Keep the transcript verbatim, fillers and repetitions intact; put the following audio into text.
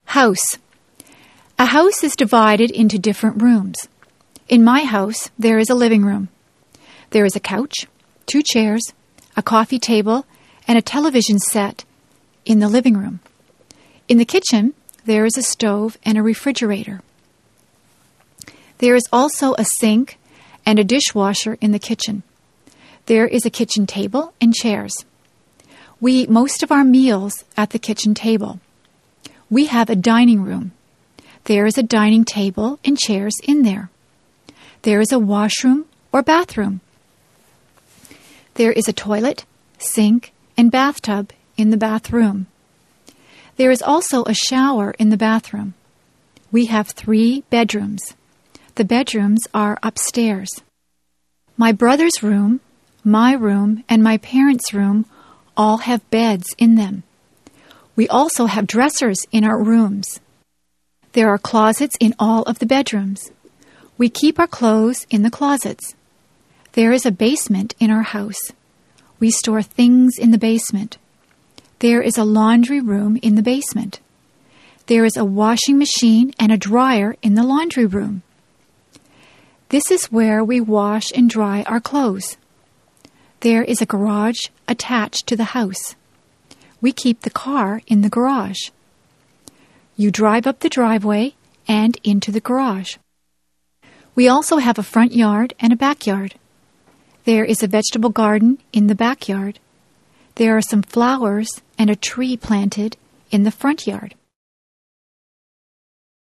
House. A house is divided into different rooms. In my house, there is a living room. There is a couch, two chairs, a coffee table, and a television set in the living room. In the kitchen, there is a stove and a refrigerator. There is also a sink and a dishwasher in the kitchen. There is a kitchen table and chairs. We eat most of our meals at the kitchen table. We have a dining room. There is a dining table and chairs in there. There is a washroom or bathroom. There is a toilet, sink, and bathtub in the bathroom. There is also a shower in the bathroom. We have three bedrooms. The bedrooms are upstairs. My brother's room, my room, and my parents' room all have beds in them. We also have dressers in our rooms. There are closets in all of the bedrooms. We keep our clothes in the closets. There is a basement in our house. We store things in the basement. There is a laundry room in the basement. There is a washing machine and a dryer in the laundry room. This is where we wash and dry our clothes. There is a garage attached to the house. We keep the car in the garage. You drive up the driveway and into the garage. We also have a front yard and a backyard. There is a vegetable garden in the backyard. There are some flowers and a tree planted in the front yard.